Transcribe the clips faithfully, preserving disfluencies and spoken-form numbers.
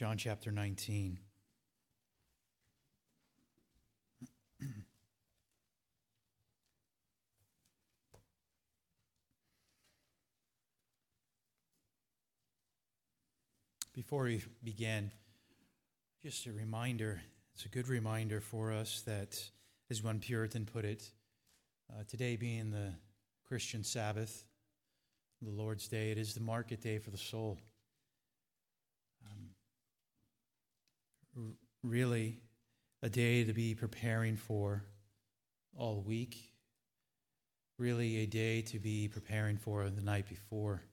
John chapter nineteen. Before we begin, just a reminder, it's a good reminder for us that, as one Puritan put it, uh, today being the Christian Sabbath, the Lord's Day, it is the market day for the soul. Um, r- really, a day to be preparing for all week. Really, a day to be preparing for the night before.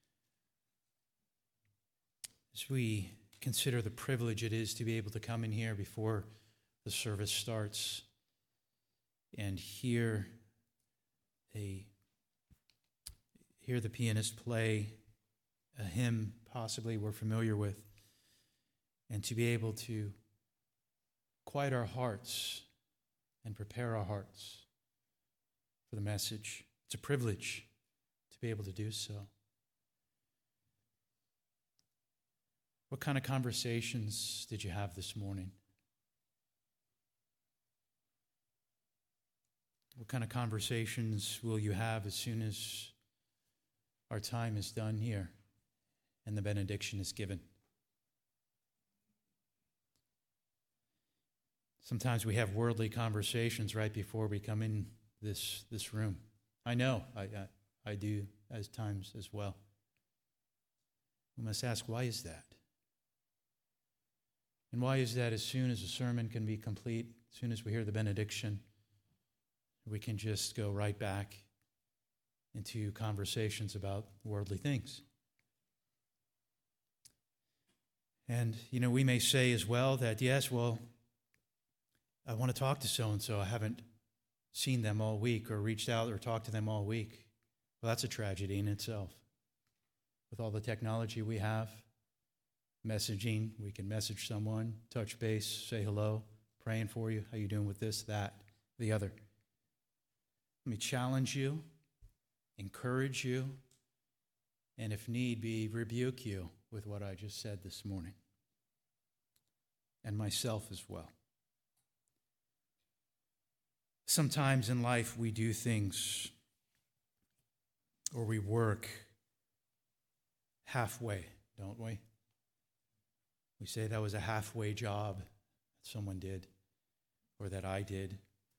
As we consider the privilege it is to be able to come in here before the service starts and hear a hear the pianist play a hymn possibly we're familiar with, and to be able to quiet our hearts and prepare our hearts for the message. It's a privilege to be able to do so. What kind of conversations did you have this morning? What kind of conversations will you have as soon as our time is done here and the benediction is given? Sometimes we have worldly conversations right before we come in this, this room. I know, I, I, I do at times as well. We must ask, why is that? And why is that as soon as the sermon can be complete, as soon as we hear the benediction, we can just go right back into conversations about worldly things? And, you know, we may say as well that, yes, well, I want to talk to so-and-so. I haven't seen them all week or reached out or talked to them all week. Well, that's a tragedy in itself. With all the technology we have, messaging, we can message someone, touch base, say hello, praying for you, how you doing with this, that, the other. Let me challenge you, encourage you, and if need be, rebuke you with what I just said this morning, and myself as well. Sometimes in life we do things or we work halfway, don't we? We say that was a halfway job that someone did or that I did.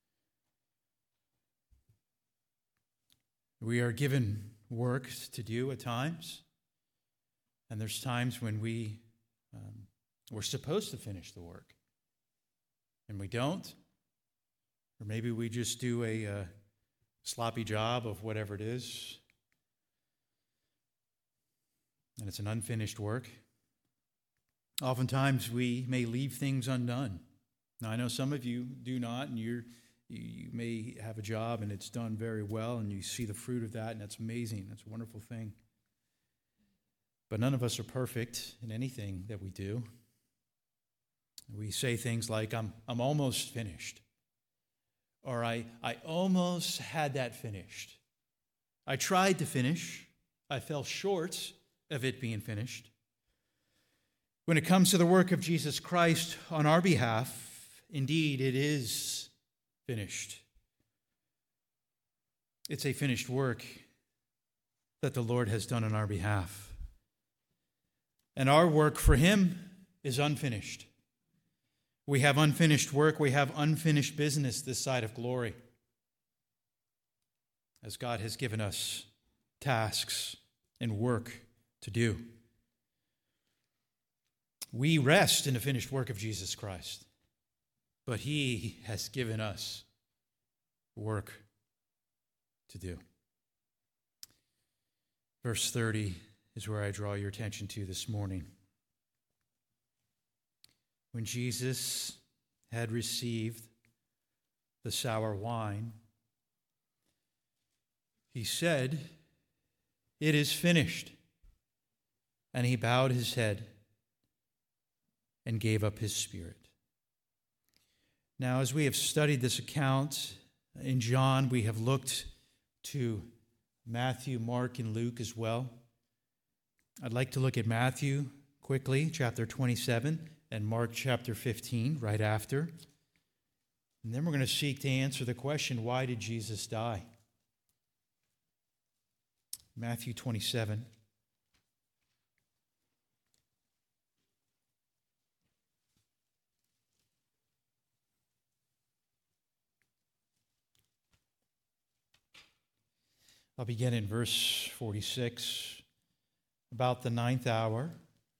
We are given work to do at times, and there's times when we, um, we're supposed to finish the work, and we don't, or maybe we just do a uh, sloppy job of whatever it is, and it's an unfinished work. Oftentimes we may leave things undone. Now I know some of you do not, and you're, you may have a job and it's done very well and you see the fruit of that, and that's amazing. That's a wonderful thing. But none of us are perfect in anything that we do. We say things like, I'm I'm almost finished. Or I, I almost had that finished. I tried to finish. I fell short of it being finished. When it comes to the work of Jesus Christ on our behalf, indeed, it is finished. It's a finished work that the Lord has done on our behalf. And our work for Him is unfinished. We have unfinished work. We have unfinished business this side of glory, as God has given us tasks and work to do. We rest in the finished work of Jesus Christ, but He has given us work to do. Verse thirty is where I draw your attention to this morning. When Jesus had received the sour wine, He said, "It is finished." And He bowed His head and gave up His spirit. Now, as we have studied this account in John, we have looked to Matthew, Mark, and Luke as well. I'd like to look at Matthew quickly, chapter twenty-seven and Mark chapter fifteen, right after. And then we're going to seek to answer the question, why did Jesus die? Matthew twenty-seven. I'll begin in verse forty-six. About the ninth hour,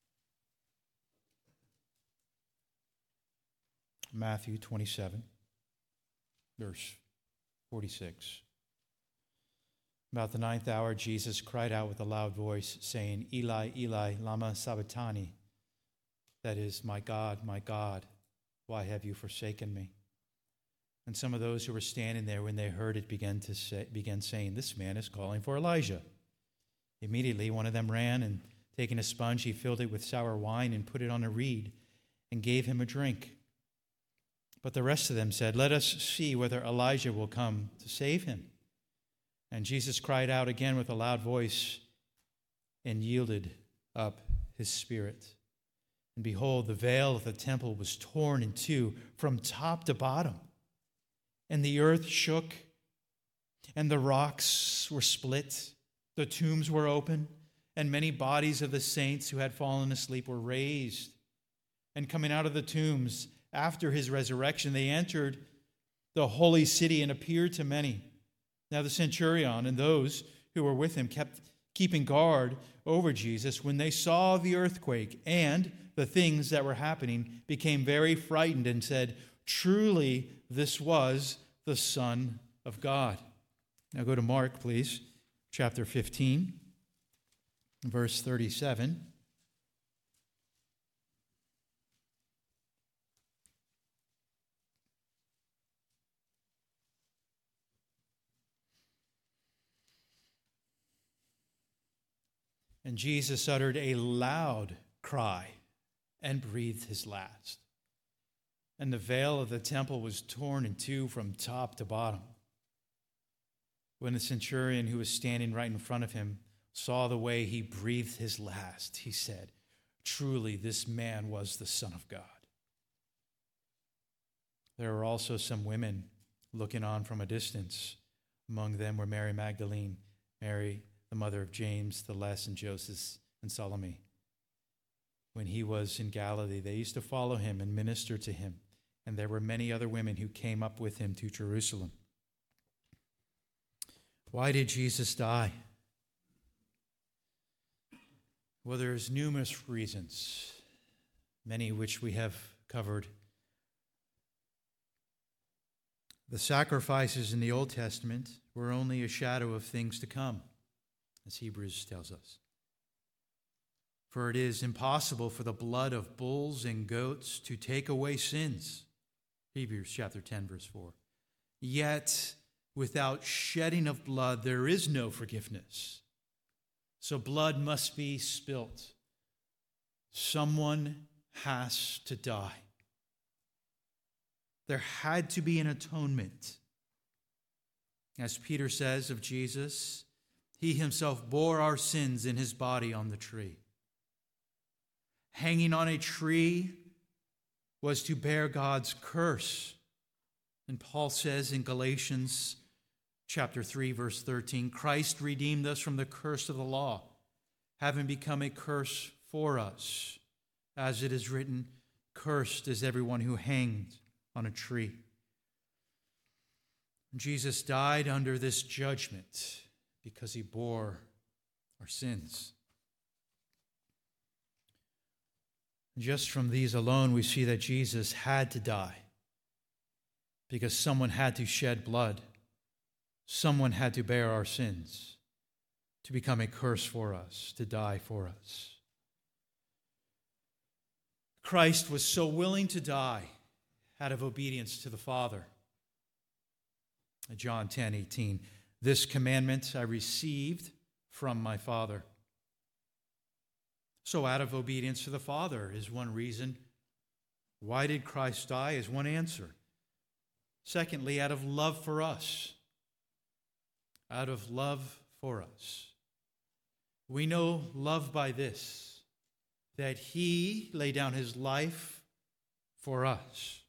Matthew twenty-seven, verse forty-six. About the ninth hour, Jesus cried out with a loud voice, saying, Eli, Eli, lama sabachthani. That is, my God, my God, why have you forsaken me? And some of those who were standing there, when they heard it, began to say, began saying, this man is calling for Elijah. Immediately one of them ran, and taking a sponge, he filled it with sour wine and put it on a reed and gave him a drink. But the rest of them said, let us see whether Elijah will come to save him. And Jesus cried out again with a loud voice and yielded up his spirit. And behold, the veil of the temple was torn in two from top to bottom. And the earth shook, and the rocks were split, the tombs were open, and many bodies of the saints who had fallen asleep were raised. And coming out of the tombs after his resurrection, they entered the holy city and appeared to many. Now the centurion and those who were with him kept keeping guard over Jesus. When they saw the earthquake and the things that were happening, became very frightened and said, truly, this was the Son of God. Now go to Mark, please, chapter fifteen, verse thirty-seven. And Jesus uttered a loud cry and breathed his last. And the veil of the temple was torn in two from top to bottom. When the centurion who was standing right in front of him saw the way he breathed his last, he said, truly, this man was the Son of God. There were also some women looking on from a distance. Among them were Mary Magdalene, Mary, the mother of James, the Less, and Joseph, and Salome. When he was in Galilee, they used to follow him and minister to him. And there were many other women who came up with him to Jerusalem. Why did Jesus die? Well, there's numerous reasons, many which we have covered. The sacrifices in the Old Testament were only a shadow of things to come, as Hebrews tells us. For it is impossible for the blood of bulls and goats to take away sins. Hebrews chapter ten, verse four. Yet, without shedding of blood, there is no forgiveness. So blood must be spilt. Someone has to die. There had to be an atonement. As Peter says of Jesus, he himself bore our sins in his body on the tree. Hanging on a tree was to bear God's curse. And Paul says in Galatians chapter three, verse thirteen, Christ redeemed us from the curse of the law, having become a curse for us. As it is written, cursed is everyone who hangs on a tree. Jesus died under this judgment because he bore our sins. Just from these alone, we see that Jesus had to die because someone had to shed blood. Someone had to bear our sins, to become a curse for us, to die for us. Christ was so willing to die out of obedience to the Father. John ten eighteen, this commandment I received from my Father. So out of obedience to the Father is one reason. Why did Christ die is one answer. Secondly, out of love for us. Out of love for us. We know love by this, that he laid down his life for us.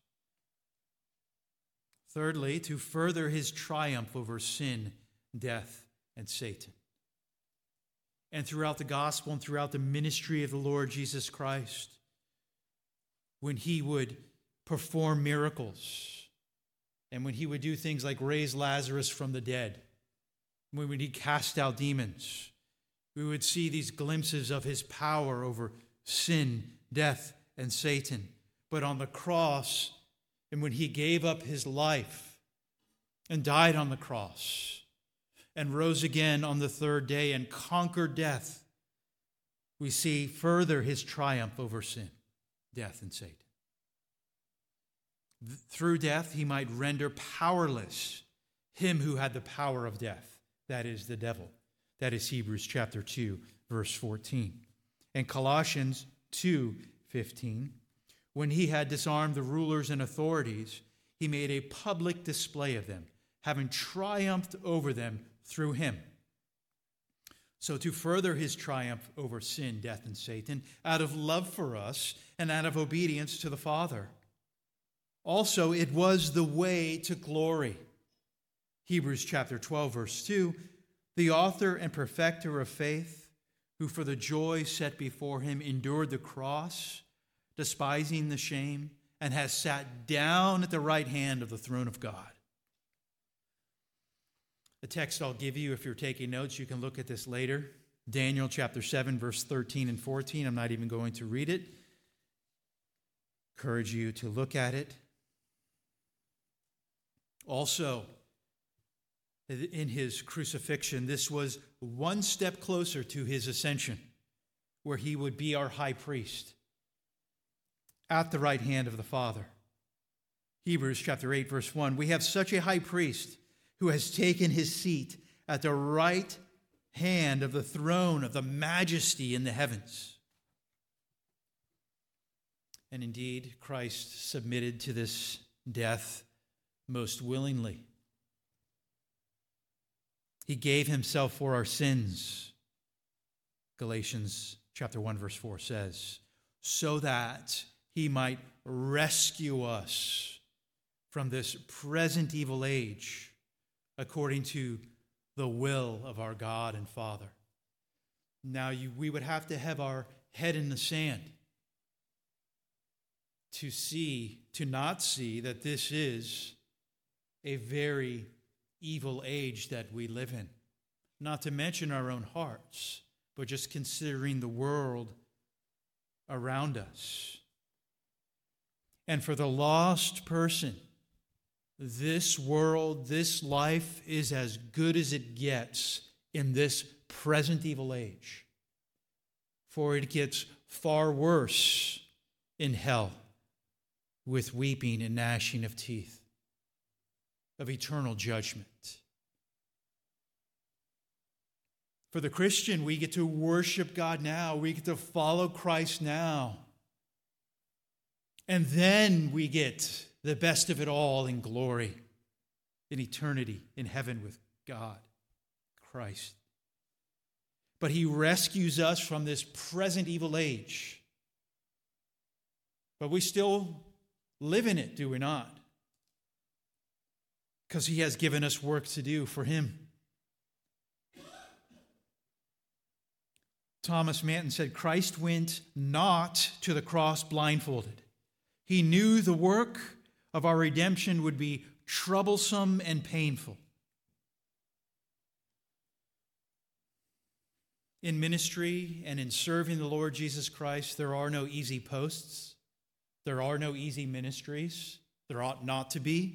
Thirdly, to further his triumph over sin, death, and Satan. And throughout the gospel and throughout the ministry of the Lord Jesus Christ, when he would perform miracles, and when he would do things like raise Lazarus from the dead, when he cast out demons, we would see these glimpses of his power over sin, death, and Satan. But on the cross, and when he gave up his life and died on the cross and rose again on the third day and conquered death, we see further his triumph over sin, death, and Satan. Through death, he might render powerless him who had the power of death, that is, the devil. That is Hebrews chapter two, verse fourteen. And Colossians two fifteen, when he had disarmed the rulers and authorities, he made a public display of them, having triumphed over them through him. So to further his triumph over sin, death, and Satan, out of love for us and out of obedience to the Father. Also, it was the way to glory. Hebrews chapter twelve, verse two, the author and perfecter of faith, who for the joy set before him endured the cross, despising the shame, and has sat down at the right hand of the throne of God. The text I'll give you, if you're taking notes, you can look at this later. Daniel chapter seven, verse thirteen and fourteen. I'm not even going to read it. Encourage you to look at it. Also, in his crucifixion, this was one step closer to his ascension, where he would be our high priest at the right hand of the Father. Hebrews chapter eight, verse one, we have such a high priest who has taken his seat at the right hand of the throne of the majesty in the heavens. And indeed, Christ submitted to this death most willingly. He gave himself for our sins, Galatians chapter one, verse four says, so that he might rescue us from this present evil age, according to the will of our God and Father. Now, you, we would have to have our head in the sand to see, to not see that this is a very evil age that we live in. Not to mention our own hearts, but just considering the world around us. And for the lost person, this world, this life is as good as it gets in this present evil age. For it gets far worse in hell with weeping and gnashing of teeth, of eternal judgment. For the Christian, we get to worship God now. We get to follow Christ now. And then we get the best of it all in glory, in eternity, in heaven with God, Christ. But he rescues us from this present evil age. But we still live in it, do we not? Because he has given us work to do for him. Thomas Manton said, Christ went not to the cross blindfolded. He knew the work of our redemption would be troublesome and painful. In ministry and in serving the Lord Jesus Christ, there are no easy posts. There are no easy ministries. There ought not to be.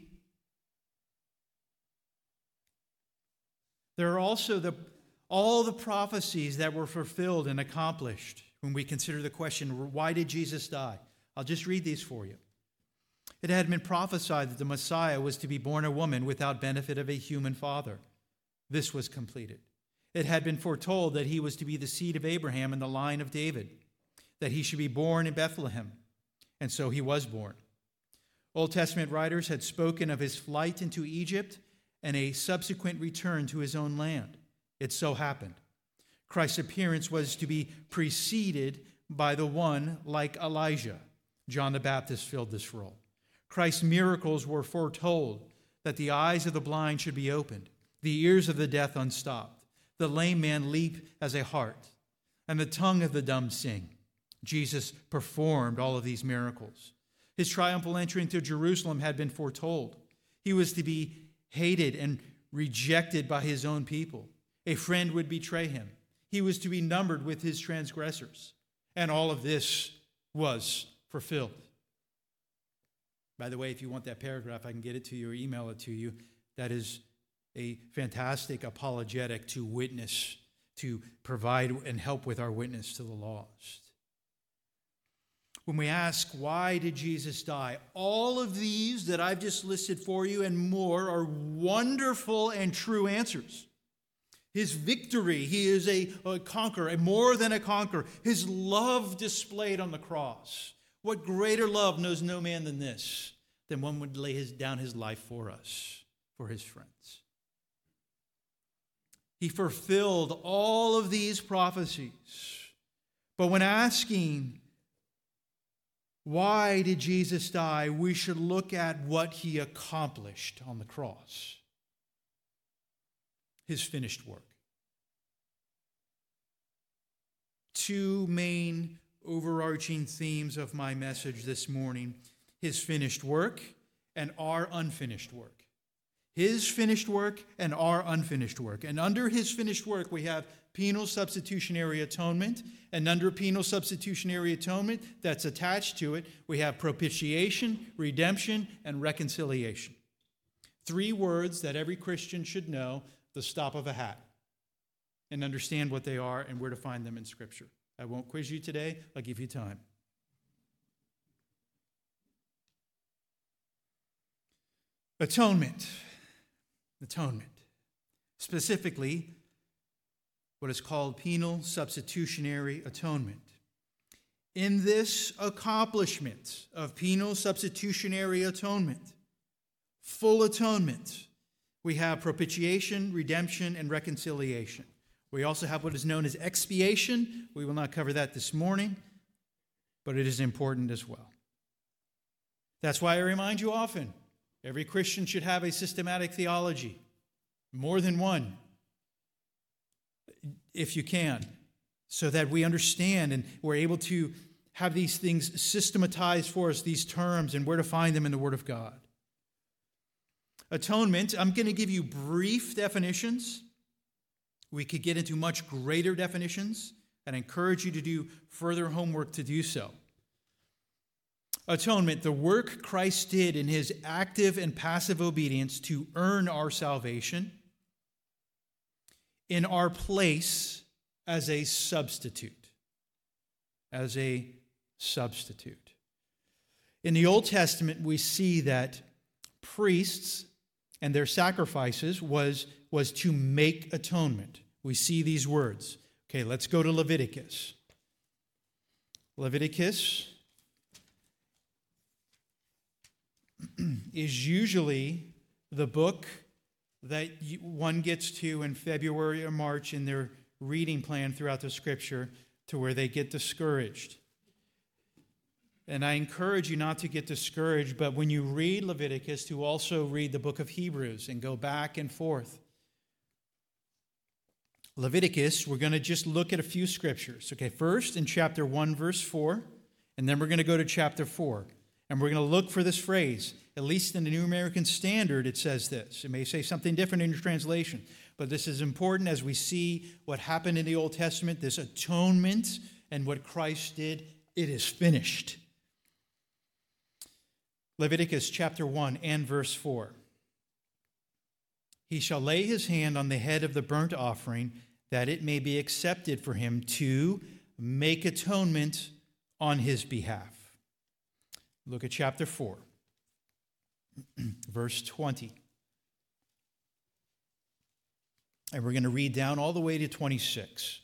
There are also the, all the prophecies that were fulfilled and accomplished when we consider the question, why did Jesus die? I'll just read these for you. It had been prophesied that the Messiah was to be born a woman without benefit of a human father. This was completed. It had been foretold that he was to be the seed of Abraham in the line of David, that he should be born in Bethlehem. And so he was born. Old Testament writers had spoken of his flight into Egypt and a subsequent return to his own land. It so happened. Christ's appearance was to be preceded by the one like Elijah. John the Baptist filled this role. Christ's miracles were foretold that the eyes of the blind should be opened, the ears of the deaf unstopped, the lame man leap as a hart, and the tongue of the dumb sing. Jesus performed all of these miracles. His triumphal entry into Jerusalem had been foretold. He was to be hated and rejected by his own people. A friend would betray him. He was to be numbered with his transgressors. And all of this was fulfilled. By the way, if you want that paragraph, I can get it to you or email it to you. That is a fantastic apologetic to witness, to provide and help with our witness to the lost. When we ask, why did Jesus die? All of these that I've just listed for you and more are wonderful and true answers. His victory, he is a, a conqueror, a more than a conqueror. His love displayed on the cross. What greater love knows no man than this, than one would lay his, down his life for us, for his friends. He fulfilled all of these prophecies. But when asking, why did Jesus die, we should look at what he accomplished on the cross. His finished work. Two main overarching themes of my message this morning: his finished work and our unfinished work. His finished work and our unfinished work. And under his finished work, we have penal substitutionary atonement. And under penal substitutionary atonement that's attached to it, we have propitiation, redemption, and reconciliation. Three words that every Christian should know, the stop of a hat, and understand what they are and where to find them in Scripture. I won't quiz you today. I'll give you time. Atonement. Atonement. Specifically, what is called penal substitutionary atonement. In this accomplishment of penal substitutionary atonement, full atonement, we have propitiation, redemption, and reconciliation. We also have what is known as expiation. We will not cover that this morning, but it is important as well. That's why I remind you often, every Christian should have a systematic theology, more than one, if you can, so that we understand and we're able to have these things systematized for us, these terms, and where to find them in the Word of God. Atonement, I'm going to give you brief definitions. We could get into much greater definitions, and I encourage you to do further homework to do so. Atonement, the work Christ did in his active and passive obedience to earn our salvation in our place as a substitute. As a substitute. In the Old Testament, we see that priests and their sacrifices was, was to make atonement. We see these words. Okay, let's go to Leviticus. Leviticus is usually the book that one gets to in February or March in their reading plan throughout the Scripture to where they get discouraged. And I encourage you not to get discouraged, but when you read Leviticus, to also read the book of Hebrews and go back and forth. Leviticus, we're going to just look at a few scriptures. Okay, first in chapter one, verse four, and then we're going to go to chapter four. And we're going to look for this phrase. At least in the New American Standard, it says this. It may say something different in your translation, but this is important as we see what happened in the Old Testament, this atonement and what Christ did. It is finished. Leviticus chapter one and verse four. He shall lay his hand on the head of the burnt offering, that it may be accepted for him to make atonement on his behalf. Look at chapter four, verse twenty. And we're going to read down all the way to twenty-six.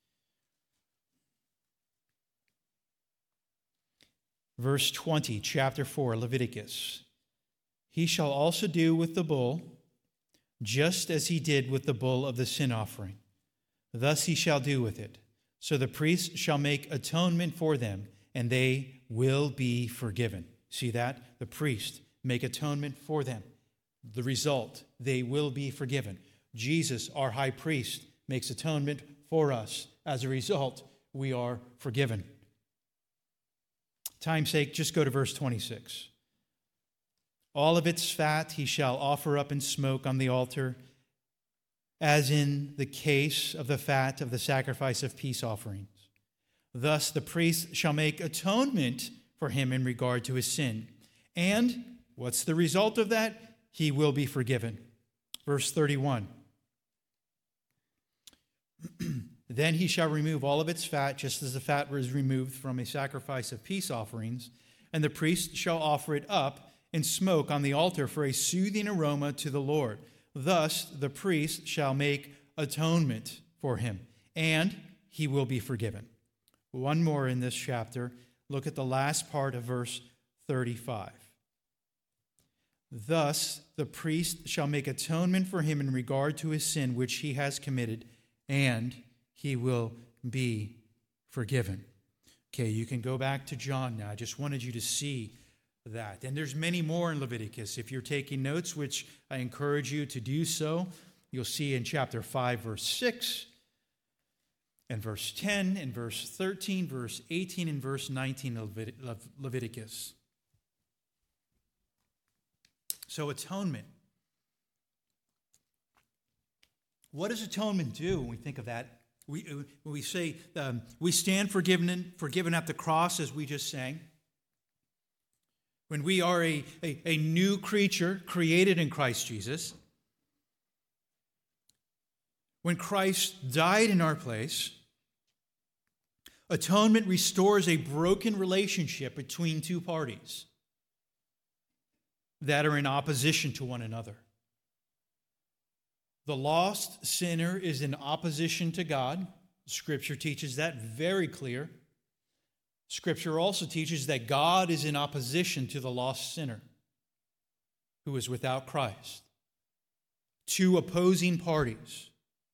Verse twenty, chapter four, Leviticus. He shall also do with the bull, just as he did with the bull of the sin offering. Thus he shall do with it. So the priest shall make atonement for them, and they will be forgiven. See that? The priest make atonement for them. The result, they will be forgiven. Jesus, our high priest, makes atonement for us. As a result, we are forgiven. Time's sake, just go to verse twenty-six. All of its fat he shall offer up in smoke on the altar, as in the case of the fat of the sacrifice of peace offerings. Thus the priest shall make atonement for him in regard to his sin. And what's the result of that? He will be forgiven. Verse thirty-one. Then he shall remove all of its fat, just as the fat was removed from a sacrifice of peace offerings, and the priest shall offer it up in smoke on the altar for a soothing aroma to the Lord. Thus the priest shall make atonement for him, and he will be forgiven. One more in this chapter. Look at the last part of verse thirty-five. Thus the priest shall make atonement for him in regard to his sin which he has committed, and he will be forgiven. Okay, you can go back to John now. I just wanted you to see that. And there's many more in Leviticus. If you're taking notes, which I encourage you to do so, you'll see in chapter five, verse six, and verse ten, and verse thirteen, verse eighteen, and verse nineteen of Leviticus. So atonement. What does atonement do when we think of that? We, when we say um, we stand forgiven, forgiven at the cross, as we just sang. When we are a, a, a new creature created in Christ Jesus. When Christ died in our place. Atonement restores a broken relationship between two parties that are in opposition to one another. The lost sinner is in opposition to God. Scripture teaches that very clear. Scripture also teaches that God is in opposition to the lost sinner who is without Christ. Two opposing parties.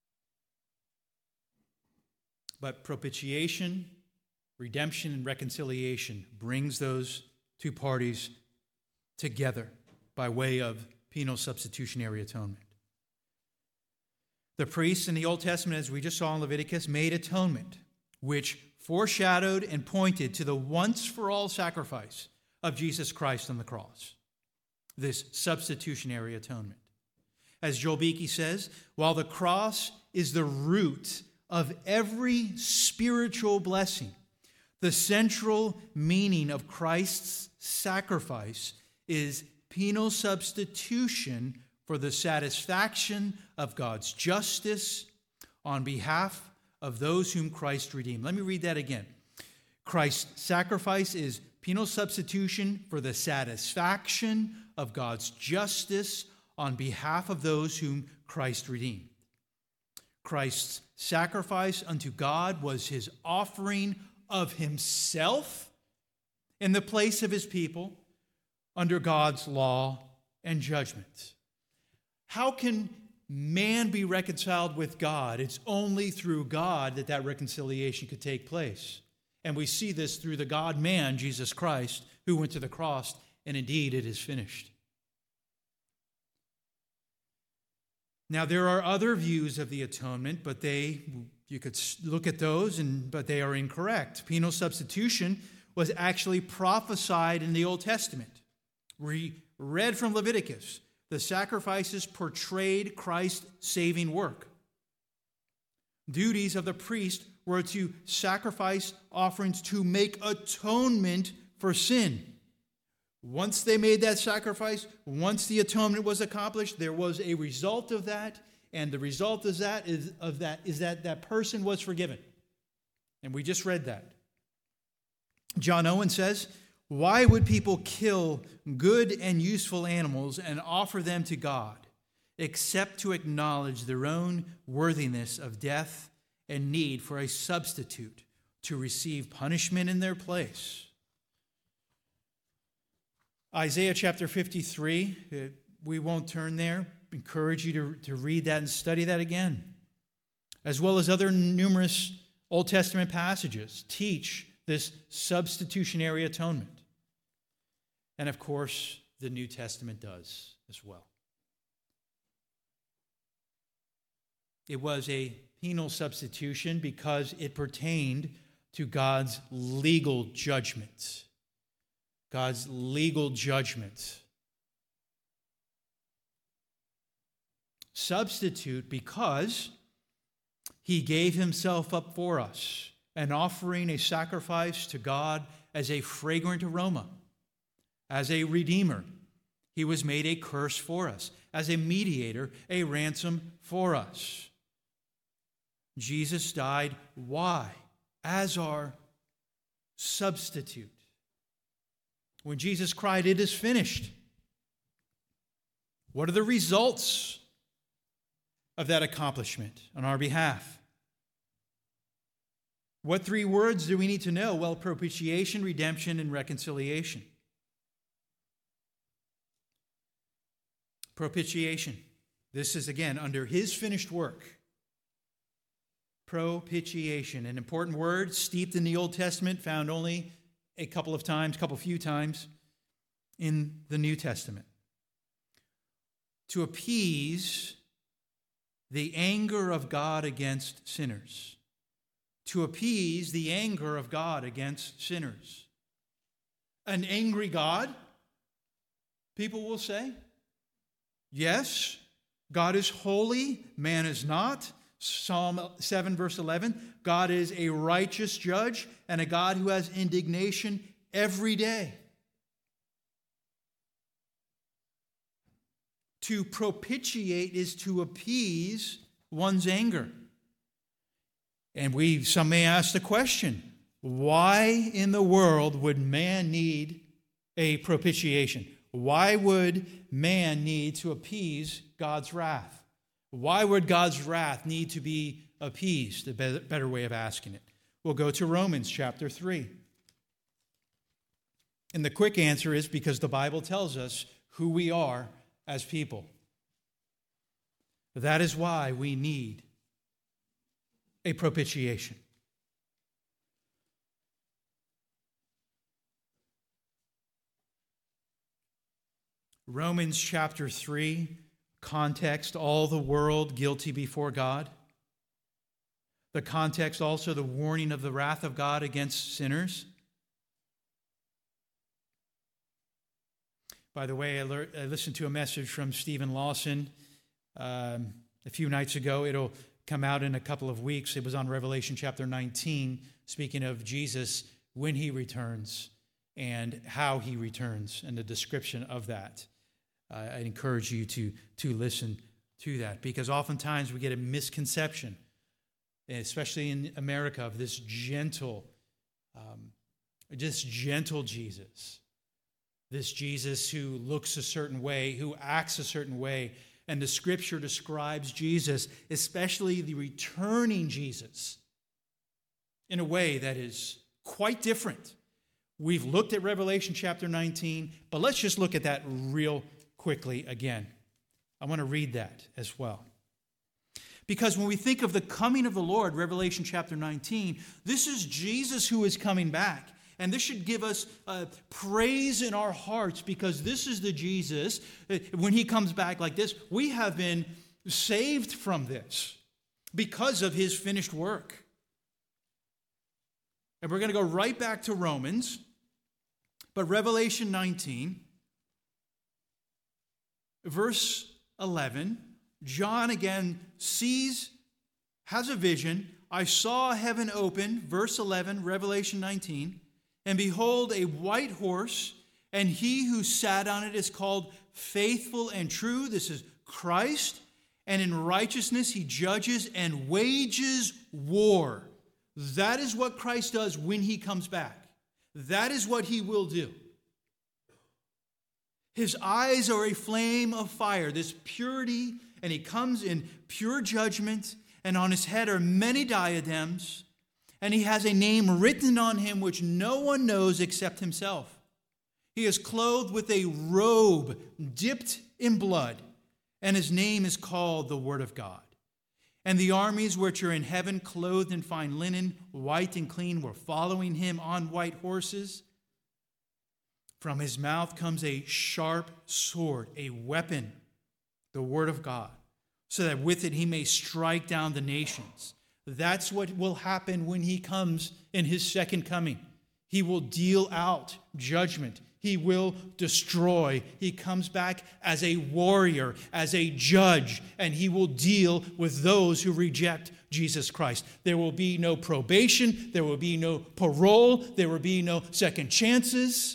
But propitiation, redemption, and reconciliation brings those two parties together by way of penal substitutionary atonement. The priests in the Old Testament, as we just saw in Leviticus, made atonement, which foreshadowed and pointed to the once-for-all sacrifice of Jesus Christ on the cross. This substitutionary atonement. As Joel Beeke says, while the cross is the root of every spiritual blessing, the central meaning of Christ's sacrifice is penal substitution for the satisfaction of God's justice on behalf of those whom Christ redeemed. Let me read that again. Christ's sacrifice is penal substitution for the satisfaction of God's justice on behalf of those whom Christ redeemed. Christ's sacrifice unto God was his offering of himself in the place of his people under God's law and judgment. How can man be reconciled with God? It's only through God that that reconciliation could take place. And we see this through the God-man, Jesus Christ, who went to the cross, and indeed it is finished. Now, there are other views of the atonement, but they, you could look at those, and but they are incorrect. Penal substitution was actually prophesied in the Old Testament. We read from Leviticus. The sacrifices portrayed Christ's saving work. Duties of the priest were to sacrifice offerings to make atonement for sin. Once they made that sacrifice, once the atonement was accomplished, there was a result of that, and the result of that is, of that, is that that person was forgiven. And we just read that. John Owen says, "Why would people kill good and useful animals and offer them to God, except to acknowledge their own worthiness of death and need for a substitute to receive punishment in their place?" Isaiah chapter fifty-three, we won't turn there. Encourage you to, to read that and study that again, as well as other numerous Old Testament passages teach this substitutionary atonement. And of course, the New Testament does as well. It was a penal substitution because it pertained to God's legal judgment. God's legal judgment. Substitute because he gave himself up for us, an offering, a sacrifice to God as a fragrant aroma, as a redeemer. He was made a curse for us, as a mediator, a ransom for us. Jesus died. Why? As our substitute. When Jesus cried, "It is finished," what are the results of that accomplishment on our behalf? What three words do we need to know? Well, propitiation, redemption, and reconciliation. Propitiation. This is, again, under his finished work. Propitiation, an important word steeped in the Old Testament, found only a couple of times, a couple few times in the New Testament. To appease the anger of God against sinners. To appease the anger of God against sinners. An angry God, people will say. Yes, God is holy, man is not. Psalm seven, verse eleven, God is a righteous judge and a God who has indignation every day. To propitiate is to appease one's anger. And we, some may ask the question, why in the world would man need a propitiation? Why would man need to appease God's wrath? Why would God's wrath need to be appeased? A better way of asking it. We'll go to Romans chapter three. And the quick answer is because the Bible tells us who we are as people. That is why we need a propitiation. Romans chapter three, context, all the world guilty before God. The context also, the warning of the wrath of God against sinners. By the way, I, learned, I listened to a message from Stephen Lawson um, a few nights ago. It'll come out in a couple of weeks. It was on Revelation chapter nineteen, speaking of Jesus when he returns and how he returns and the description of that. Uh, I encourage you to, to listen to that because oftentimes we get a misconception, especially in America, of this gentle, um, this gentle Jesus. This Jesus who looks a certain way, who acts a certain way. And the Scripture describes Jesus, especially the returning Jesus, in a way that is quite different. We've looked at Revelation chapter nineteen, but let's just look at that real quickly again. I want to read that as well. Because when we think of the coming of the Lord, Revelation chapter nineteen, this is Jesus who is coming back. And this should give us uh, praise in our hearts because this is the Jesus, uh, when he comes back like this, we have been saved from this because of his finished work. And we're going to go right back to Romans, but Revelation nineteen, verse eleven, John again sees, has a vision. I saw heaven open, verse eleven, Revelation nineteen. And behold, a white horse, and he who sat on it is called Faithful and True. This is Christ. And in righteousness he judges and wages war. That is what Christ does when he comes back. That is what he will do. His eyes are a flame of fire, this purity, and he comes in pure judgment, and on his head are many diadems. And he has a name written on him which no one knows except himself. He is clothed with a robe dipped in blood, and his name is called the Word of God. And the armies which are in heaven, clothed in fine linen, white and clean, were following him on white horses. From his mouth comes a sharp sword, a weapon, the word of God, so that with it he may strike down the nations. That's what will happen when he comes in his second coming. He will deal out judgment. He will destroy. He comes back as a warrior, as a judge, and he will deal with those who reject Jesus Christ. There will be no probation. There will be no parole. There will be no second chances.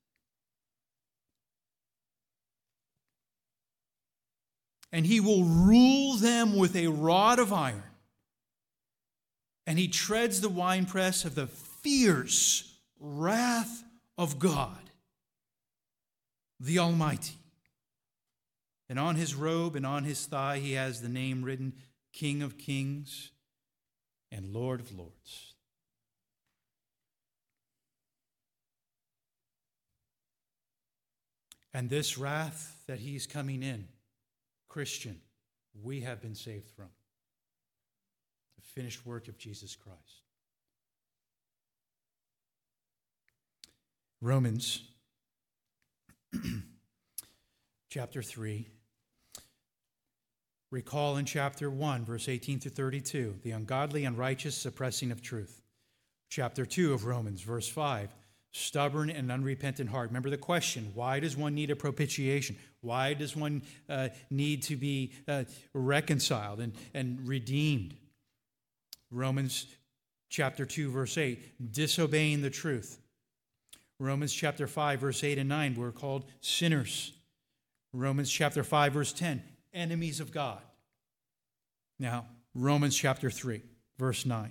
And he will rule them with a rod of iron. And he treads the winepress of the fierce wrath of God, the Almighty. And on his robe and on his thigh he has the name written, King of Kings and Lord of Lords. And this wrath that he's coming in, Christian, we have been saved from. The finished work of Jesus Christ. Romans chapter three. Recall in chapter one, verse eighteen through thirty-two, the ungodly, unrighteous suppressing of truth. Chapter two of Romans, verse five, stubborn and unrepentant heart. Remember the question, why does one need a propitiation? Why does one uh, need to be uh, reconciled and, and redeemed? Romans chapter two, verse eight, disobeying the truth. Romans chapter five, verse eight and nine, we're called sinners. Romans chapter five, verse ten, enemies of God. Now, Romans chapter three, verse nine.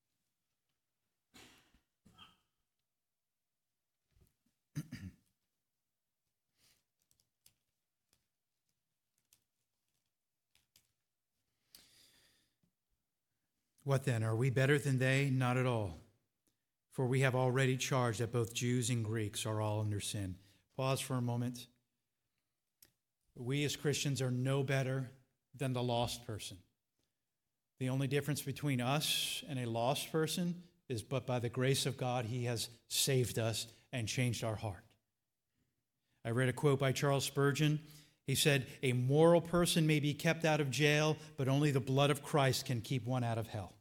What then? Are we better than they? Not at all. For we have already charged that both Jews and Greeks are all under sin. Pause for a moment. We as Christians are no better than the lost person. The only difference between us and a lost person is but by the grace of God, he has saved us and changed our heart. I read a quote by Charles Spurgeon. He said, a moral person may be kept out of jail, but only the blood of Christ can keep one out of hell.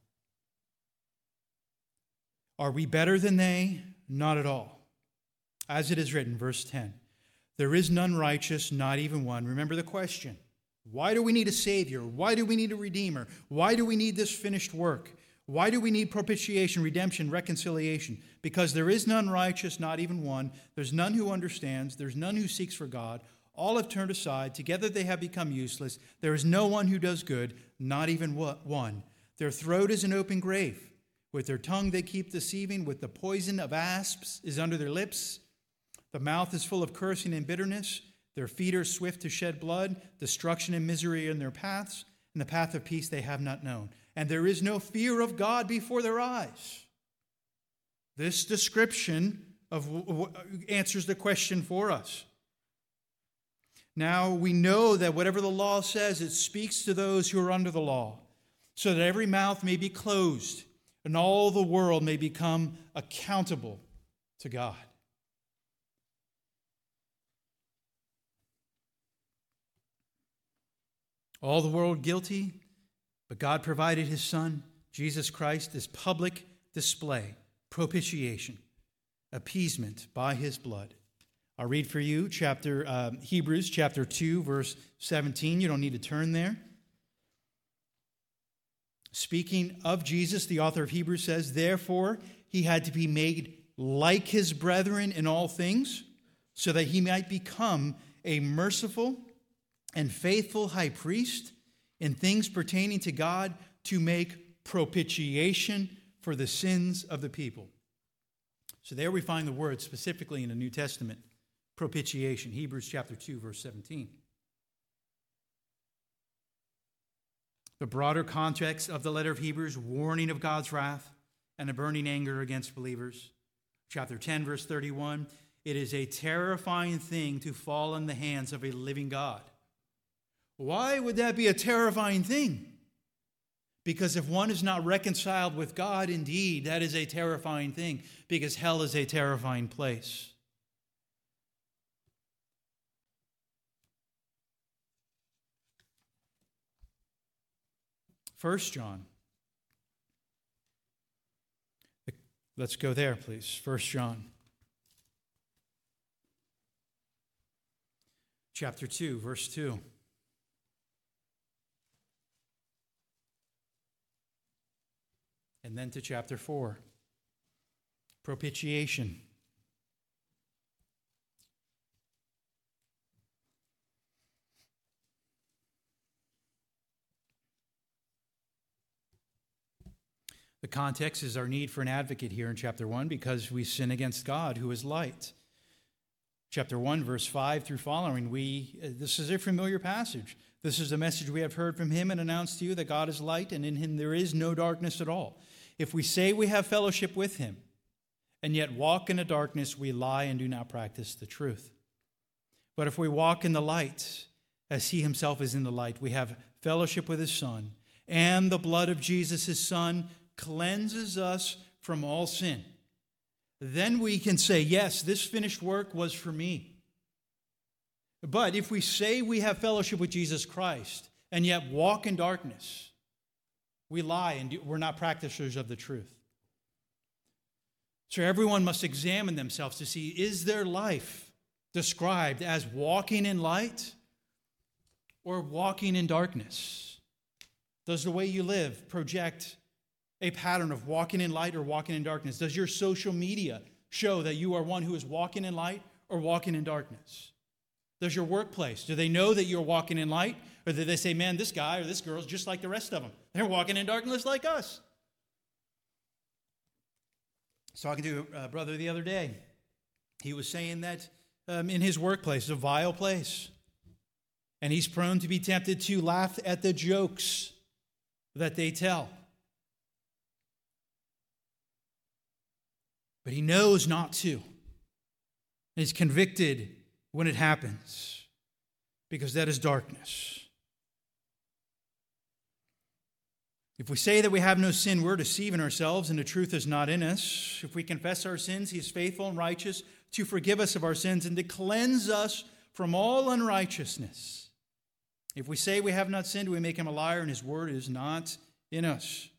Are we better than they? Not at all. As it is written, verse ten, there is none righteous, not even one. Remember the question. Why do we need a Savior? Why do we need a Redeemer? Why do we need this finished work? Why do we need propitiation, redemption, reconciliation? Because there is none righteous, not even one. There's none who understands. There's none who seeks for God. All have turned aside. Together they have become useless. There is no one who does good, not even one. Their throat is an open grave. With their tongue they keep deceiving. With the poison of asps is under their lips. The mouth is full of cursing and bitterness. Their feet are swift to shed blood. Destruction and misery are in their paths. And the path of peace they have not known. And there is no fear of God before their eyes. This description of answers the question for us. Now we know that whatever the law says, it speaks to those who are under the law, so that every mouth may be closed and all the world may become accountable to God. All the world guilty, but God provided his Son, Jesus Christ, this public display, propitiation, appeasement by his blood. I'll read for you chapter um, Hebrews chapter two, verse seventeen. You don't need to turn there. Speaking of Jesus, the author of Hebrews says, therefore, he had to be made like his brethren in all things, so that he might become a merciful and faithful high priest in things pertaining to God, to make propitiation for the sins of the people. So there we find the word specifically in the New Testament, propitiation, Hebrews chapter two, verse seventeen. The broader context of the letter of Hebrews, warning of God's wrath and a burning anger against believers. Chapter ten, verse thirty-one, it is a terrifying thing to fall in the hands of a living God. Why would that be a terrifying thing? Because if one is not reconciled with God, indeed, that is a terrifying thing, because hell is a terrifying place. First John. Let's go there, please. First John. Chapter two, verse two. And then to chapter four. Propitiation. The context is our need for an advocate here in chapter one because we sin against God, who is light. Chapter one, verse five through following, we this is a familiar passage. This is the message we have heard from him and announced to you, that God is light, and in him there is no darkness at all. If we say we have fellowship with him, and yet walk in the darkness, we lie and do not practice the truth. But if we walk in the light, as he himself is in the light, we have fellowship with his Son, and the blood of Jesus, his Son, cleanses us from all sin. Then we can say, yes, this finished work was for me. But if we say we have fellowship with Jesus Christ and yet walk in darkness, we lie and do, we're not practitioners of the truth. So everyone must examine themselves to see, is their life described as walking in light or walking in darkness? Does the way you live project a pattern of walking in light or walking in darkness? Does your social media show that you are one who is walking in light or walking in darkness? Does your workplace, do they know that you're walking in light? Or do they say, man, this guy or this girl is just like the rest of them? They're walking in darkness like us. I was talking to a brother the other day. He was saying that um, in his workplace, it's a vile place. And he's prone to be tempted to laugh at the jokes that they tell. But he knows not to. He's convicted when it happens, because that is darkness. If we say that we have no sin, we're deceiving ourselves, and the truth is not in us. If we confess our sins, he is faithful and righteous to forgive us of our sins and to cleanse us from all unrighteousness. If we say we have not sinned, we make him a liar, and his word is not in us.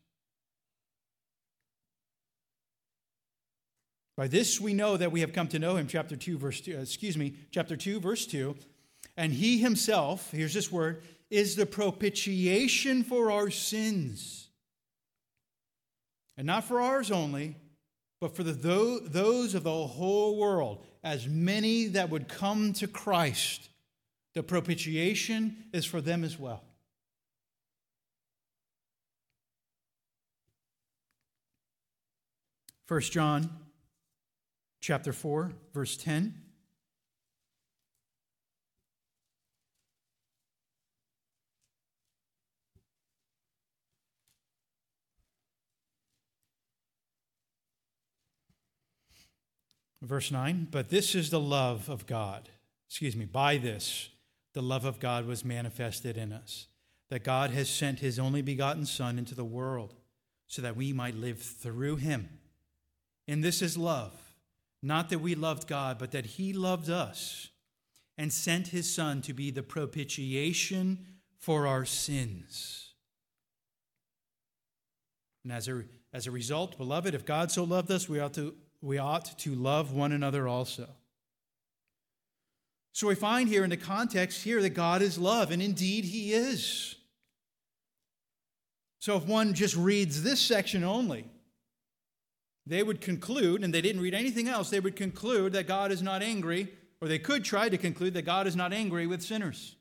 By this we know that we have come to know him, chapter two, verse two, excuse me, chapter two, verse two. And he himself, here's this word, is the propitiation for our sins. And not for ours only, but for the, those of the whole world, as many that would come to Christ. The propitiation is for them as well. First John chapter four, verse ten. Verse nine, but this is the love of God. Excuse me, by this, the love of God was manifested in us, that God has sent his only begotten Son into the world so that we might live through him. And this is love, not that we loved God, but that he loved us and sent his Son to be the propitiation for our sins. And as a, as a result, beloved, if God so loved us, we ought to We ought to love one another also. So we find here in the context here that God is love, and indeed he is. So if one just reads this section only, they would conclude, and they didn't read anything else, they would conclude that God is not angry, or they could try to conclude that God is not angry with sinners.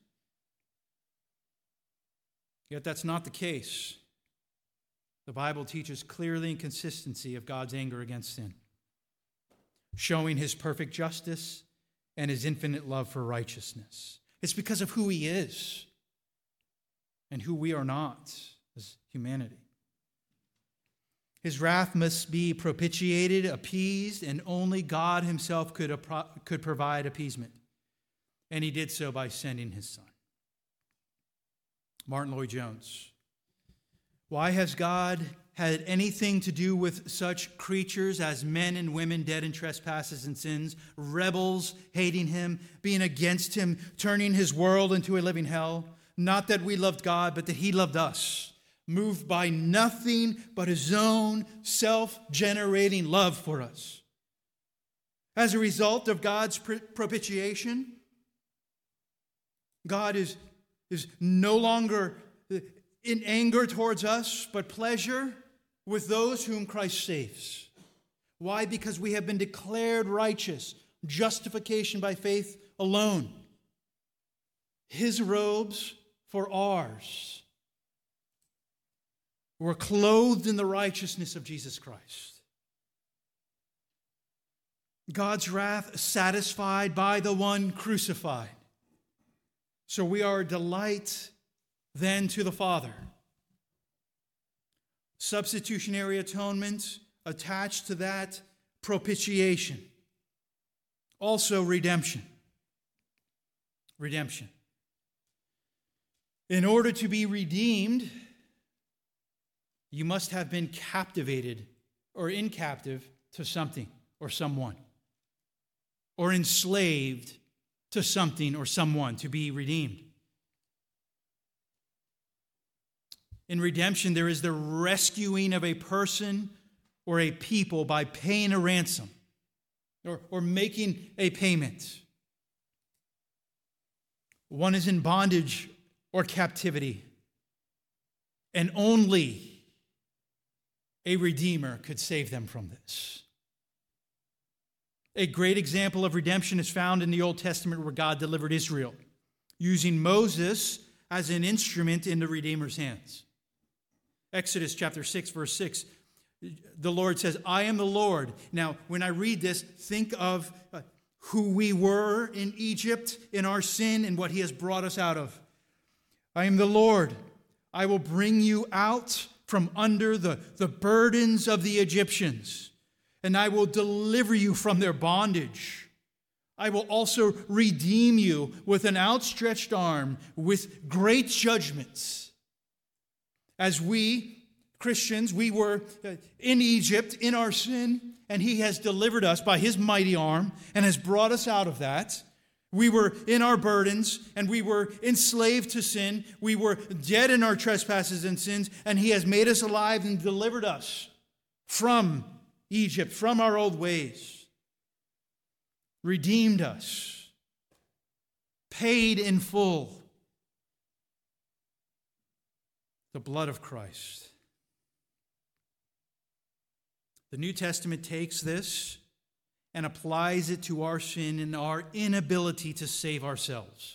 Yet that's not the case. The Bible teaches clearly and consistency of God's anger against sin, showing his perfect justice and his infinite love for righteousness. It's because of who he is and who we are not as humanity. His wrath must be propitiated, appeased, and only God himself could, could provide appeasement. And he did so by sending his Son. Martin Lloyd-Jones Why has God had anything to do with such creatures as men and women dead in trespasses and sins, rebels hating him, being against him, turning his world into a living hell? Not that we loved God, but that he loved us, moved by nothing but his own self-generating love for us. As a result of God's propitiation, God is, is no longer in anger towards us, but pleasure with those whom Christ saves. Why? Because we have been declared righteous, justification by faith alone. His robes for ours. We're clothed in the righteousness of Jesus Christ. God's wrath satisfied by the one crucified. So we are a delight then to the Father. Substitutionary atonement attached to that, propitiation. Also redemption. Redemption. In order to be redeemed, you must have been captivated or in captive to something or someone, or enslaved to something or someone to be redeemed. In redemption, there is the rescuing of a person or a people by paying a ransom or, or making a payment. One is in bondage or captivity, and only a redeemer could save them from this. A great example of redemption is found in the Old Testament, where God delivered Israel, using Moses as an instrument in the Redeemer's hands. Exodus chapter six, verse six, the Lord says, I am the Lord. Now, when I read this, think of uh, who we were in Egypt, in our sin, and what he has brought us out of. I am the Lord. I will bring you out from under the, the burdens of the Egyptians, and I will deliver you from their bondage. I will also redeem you with an outstretched arm, with great judgments. As we, Christians, we were in Egypt in our sin, and he has delivered us by his mighty arm and has brought us out of that. We were in our burdens, and we were enslaved to sin. We were dead in our trespasses and sins, and he has made us alive and delivered us from Egypt, from our old ways. Redeemed us. Paid in full. The blood of Christ. The New Testament takes this and applies it to our sin and our inability to save ourselves.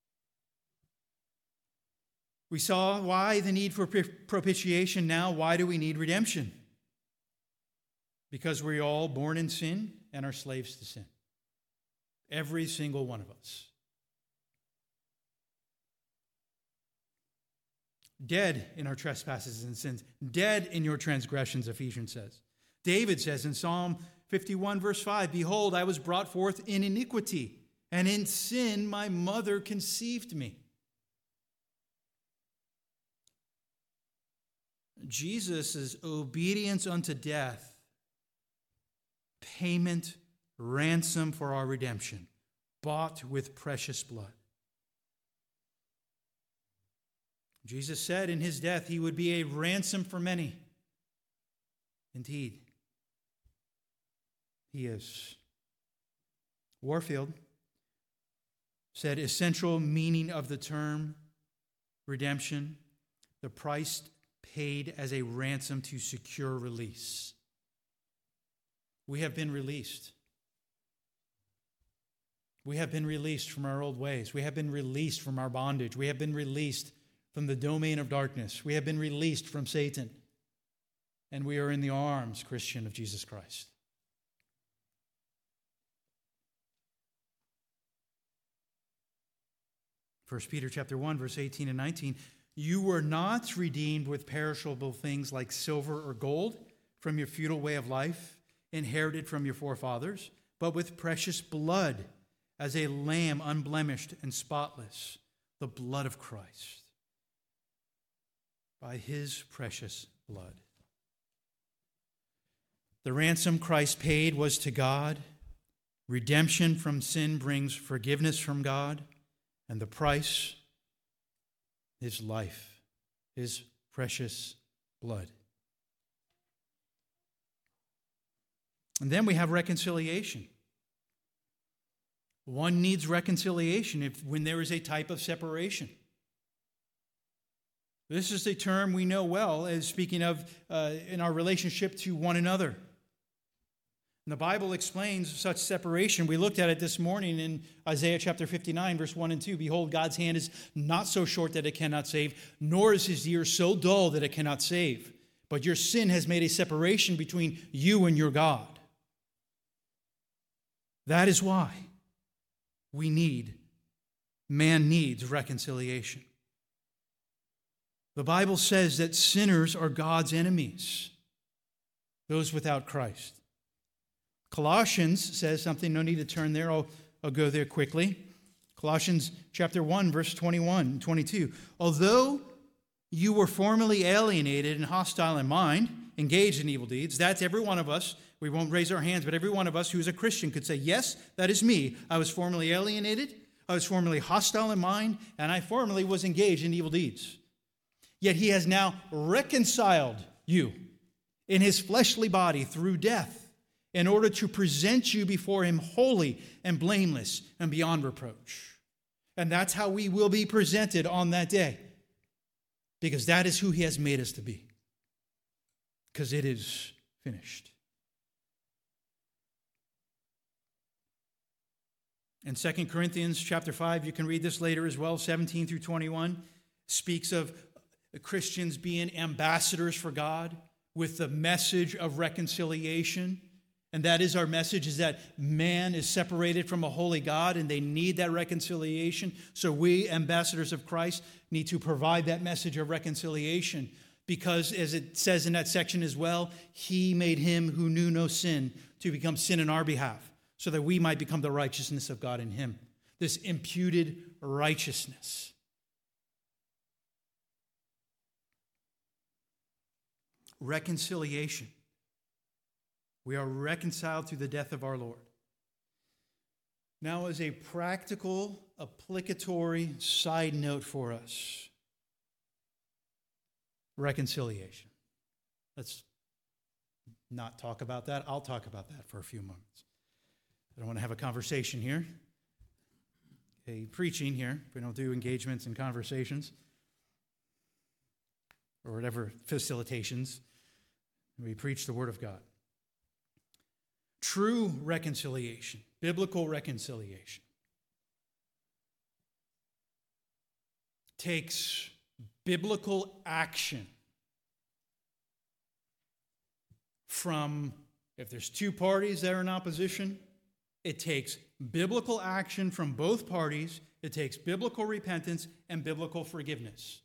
We saw why the need for propitiation. Now, why do we need redemption? Because we're all born in sin and are slaves to sin. Every single one of us. Dead in our trespasses and sins. Dead in your transgressions, Ephesians says. David says in Psalm fifty-one, verse five, Behold, I was brought forth in iniquity, and in sin my mother conceived me. Jesus' obedience unto death, payment, ransom for our redemption, bought with precious blood. Jesus said in his death he would be a ransom for many. Indeed, he is. Warfield said, essential meaning of the term redemption, the price paid as a ransom to secure release. We have been released. We have been released from our old ways. We have been released from our bondage. We have been released from the domain of darkness. We have been released from Satan. And we are in the arms, Christian, of Jesus Christ. First Peter chapter one, verse eighteen and nineteen. You were not redeemed with perishable things like silver or gold from your futile way of life, inherited from your forefathers, but with precious blood, as a lamb unblemished and spotless, the blood of Christ. by his precious blood. The ransom Christ paid was to God. Redemption from sin brings forgiveness from God. And the price, his life, his precious blood. And then we have reconciliation. One needs reconciliation if when there is a type of separation. This is a term we know well as speaking of uh, in our relationship to one another. And the Bible explains such separation. We looked at it this morning in Isaiah chapter fifty-nine, verse one and two. Behold, God's hand is not so short that it cannot save, nor is his ear so dull that it cannot save. But your sin has made a separation between you and your God. That is why we need, man needs reconciliation. The Bible says that sinners are God's enemies, those without Christ. Colossians says something, no need to turn there, I'll, I'll go there quickly. Colossians chapter one, verse twenty-one and twenty-two. Although you were formerly alienated and hostile in mind, engaged in evil deeds, that's every one of us. We won't raise our hands, but every one of us who is a Christian could say, yes, that is me. I was formerly alienated, I was formerly hostile in mind, and I formerly was engaged in evil deeds. Yet he has now reconciled you in his fleshly body through death in order to present you before him holy and blameless and beyond reproach. And that's how we will be presented on that day, because that is who he has made us to be, because it is finished. In Second Corinthians chapter five, you can read this later as well, seventeen through twenty-one, speaks of Christians being ambassadors for God with the message of reconciliation. And that is our message, is that man is separated from a holy God and they need that reconciliation. So we, ambassadors of Christ, need to provide that message of reconciliation because, as it says in that section as well, he made him who knew no sin to become sin in our behalf, so that we might become the righteousness of God in him. This imputed righteousness. Reconciliation. We are reconciled through the death of our Lord. Now, as a practical, applicatory side note for us, reconciliation. Let's not talk about that. I'll talk about that for a few moments. I don't want to have a conversation here, a preaching here. We don't do engagements and conversations or whatever facilitations. We preach the Word of God. True reconciliation, biblical reconciliation, takes biblical action from, if there's two parties that are in opposition, it takes biblical action from both parties. It takes biblical repentance and biblical forgiveness.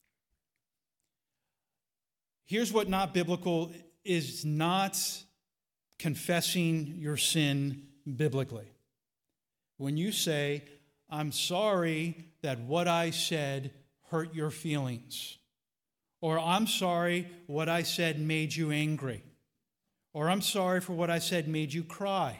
Here's what not biblical is: not confessing your sin biblically. When you say, I'm sorry that what I said hurt your feelings, or I'm sorry what I said made you angry, or I'm sorry for what I said made you cry.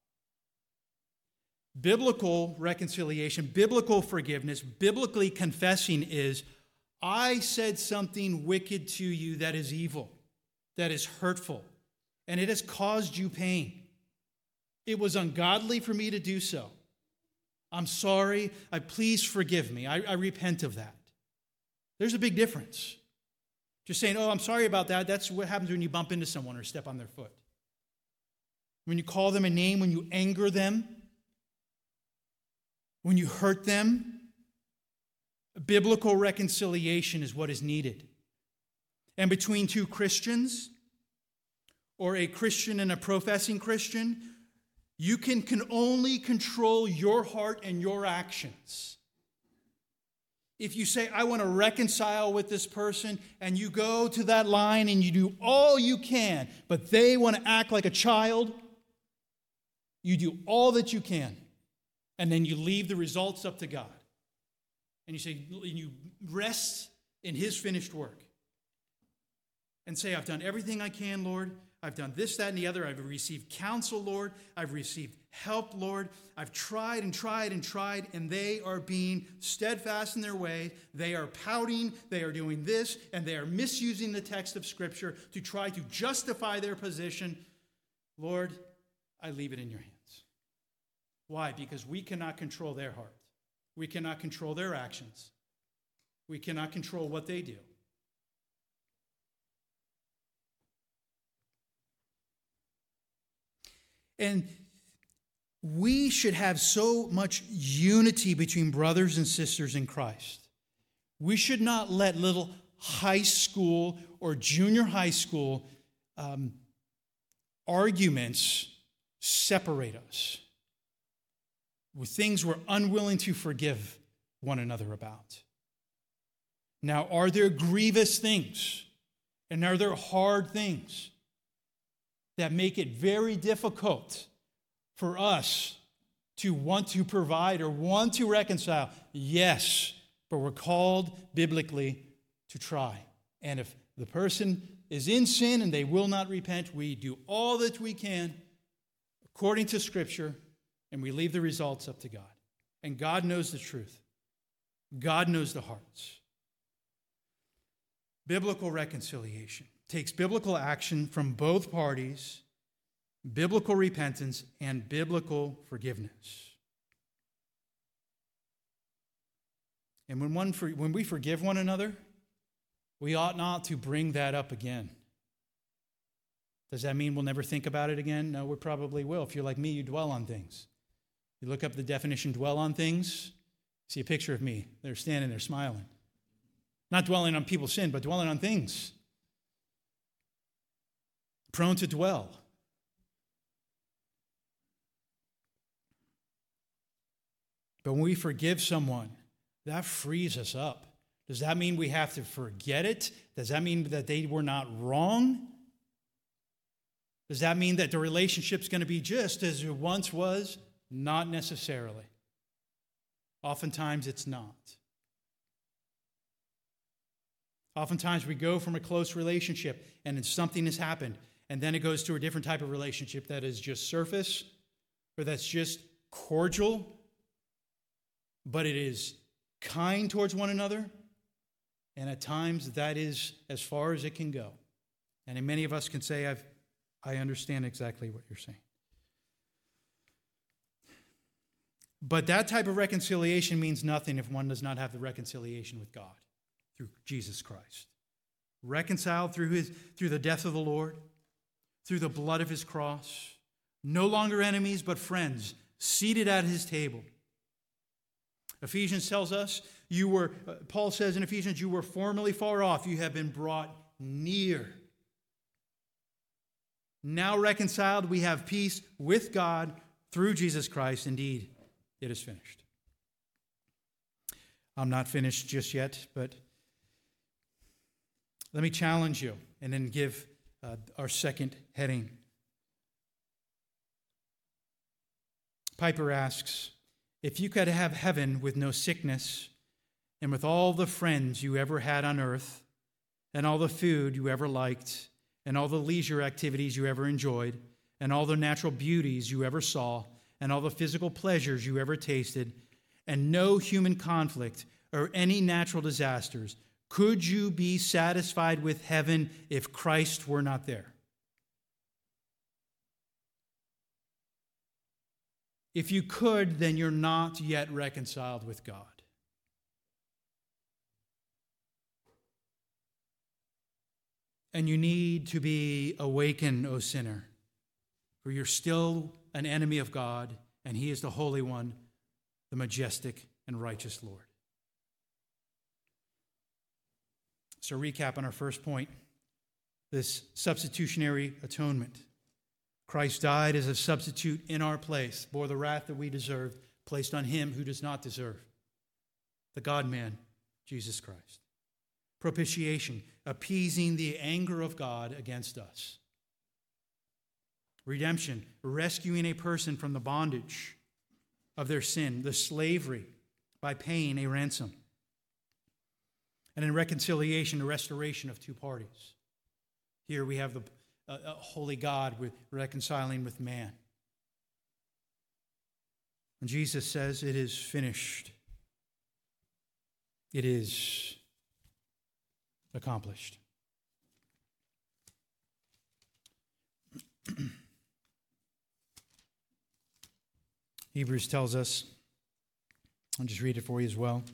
Biblical reconciliation, biblical forgiveness, biblically confessing is, I said something wicked to you that is evil, that is hurtful, and it has caused you pain. It was ungodly for me to do so. I'm sorry. I please forgive me. I, I repent of that. There's a big difference. Just saying, oh, I'm sorry about that. That's what happens when you bump into someone or step on their foot. When you call them a name, when you anger them, when you hurt them, biblical reconciliation is what is needed. And between two Christians, or a Christian and a professing Christian, you can, can only control your heart and your actions. If you say, I want to reconcile with this person, and you go to that line and you do all you can, but they want to act like a child, you do all that you can, and then you leave the results up to God. And you say, and you rest in his finished work. and say, I've done everything I can, Lord. I've done this, that, and the other. I've received counsel, Lord. I've received help, Lord. I've tried and tried and tried, and they are being steadfast in their way. They are pouting. They are doing this, and they are misusing the text of Scripture to try to justify their position. Lord, I leave it in your hands. Why? Because we cannot control their heart. We cannot control their actions. We cannot control what they do. And we should have so much unity between brothers and sisters in Christ. We should not let little high school or junior high school um, arguments separate us with things we're unwilling to forgive one another about. Now, are there grievous things and are there hard things that make it very difficult for us to want to provide or want to reconcile? Yes, but we're called biblically to try. And if the person is in sin and they will not repent, we do all that we can according to Scripture, and we leave the results up to God. And God knows the truth. God knows the hearts. Biblical reconciliation takes biblical action from both parties, biblical repentance, and biblical forgiveness. And when one for, when we forgive one another, we ought not to bring that up again. Does that mean we'll never think about it again? No, we probably will. If you're like me, you dwell on things. You look up the definition, dwell on things, see a picture of me. They're standing there smiling. Not dwelling on people's sin, but dwelling on things. Prone to dwell. But when we forgive someone, that frees us up. Does that mean we have to forget it? Does that mean that they were not wrong? Does that mean that the relationship's going to be just as it once was? Not necessarily. Oftentimes it's not. Oftentimes we go from a close relationship and then something has happened, and then it goes to a different type of relationship that is just surface, or that's just cordial, but it is kind towards one another, and at times that is as far as it can go. And many of us can say, I've, I understand exactly what you're saying. But that type of reconciliation means nothing if one does not have the reconciliation with God through Jesus Christ. Reconciled through his, through the death of the Lord, through the blood of his cross, no longer enemies but friends, seated at his table. Ephesians tells us, you were, uh, Paul says in Ephesians, you were formerly far off, you have been brought near. Now reconciled, we have peace with God through Jesus Christ. Indeed, it is finished. I'm not finished just yet, but let me challenge you and then give uh, our second heading. Piper asks, if you could have heaven with no sickness, and with all the friends you ever had on earth, and all the food you ever liked, and all the leisure activities you ever enjoyed, and all the natural beauties you ever saw, and all the physical pleasures you ever tasted, and no human conflict or any natural disasters, could you be satisfied with heaven if Christ were not there? If you could, then you're not yet reconciled with God. And you need to be awakened, O sinner, for you're still an enemy of God, and he is the Holy One, the majestic and righteous Lord. So recap on our first point, this substitutionary atonement. Christ died as a substitute in our place, bore the wrath that we deserved, placed on him who does not deserve, the God-man, Jesus Christ. Propitiation, appeasing the anger of God against us. Redemption, rescuing a person from the bondage of their sin, the slavery, by paying a ransom. And in reconciliation, the restoration of two parties. Here we have the uh, uh, holy God with, reconciling with man. And Jesus says, it is finished. It is accomplished. Hebrews tells us, I'll just read it for you as well.